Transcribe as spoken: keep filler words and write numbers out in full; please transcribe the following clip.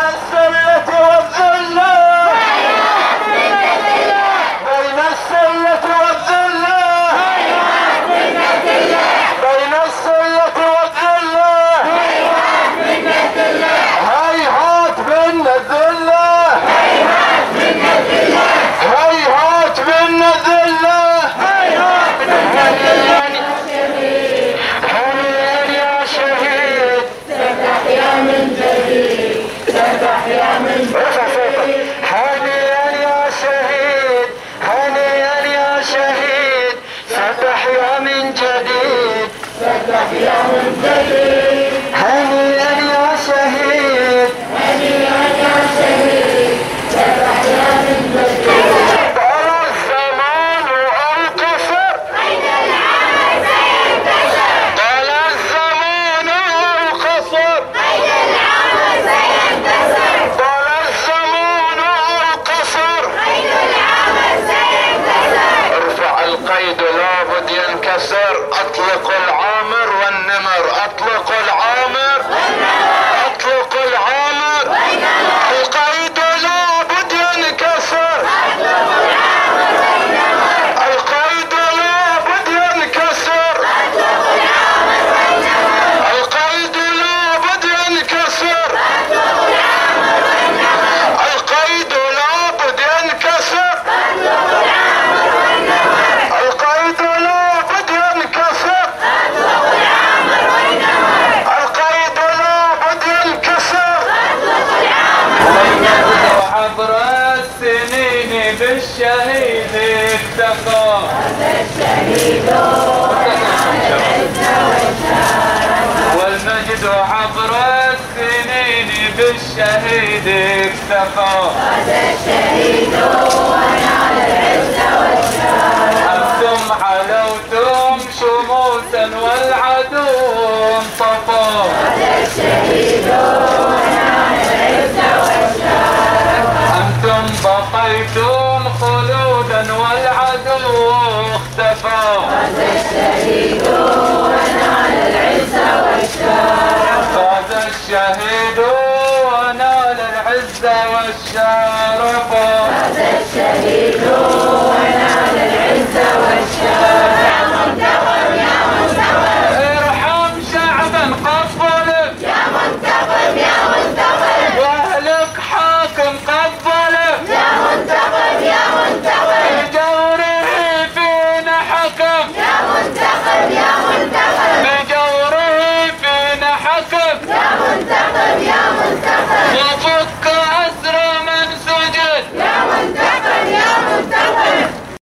السلة والذلة بين السلة والذلة بين السلة والذلة هيهات منا الذلة هيهات منا الذلة هنيئا يا شهيد ستحيا من جديد ستحيا من جديد هنيئا يا شهيد هنيئا يا شهيد ستحيا من جديد ستحيا من جديد هنيئا يا شهيد هنيئا يا شهيد ستحيا من جديد طال الزمان أو قصر قيد العمل سينتشر طال الزمان أو قصر قيد العمل سينتشر طال الزمان أو قصر قيد العمل سينتشر ارفع القيد لابد ينكسر اطلق العامر والنمر اطلق العامر اطلق العامر القيد لابد ينكسر القيد لابد ينكسر القيد لابد ينكسر القيد لابد ينكسر القيد لابد ينكسر القيد لابد ينكسر عبر السنين بالشهيد اكتفى والمجد عبر السنين بالشهيد اكتفى أنتم علوتم شموسا والعدو انطفى أنتم بقيتم خلودا والعدو اختفى فاز الشهيد ونال العز والشرف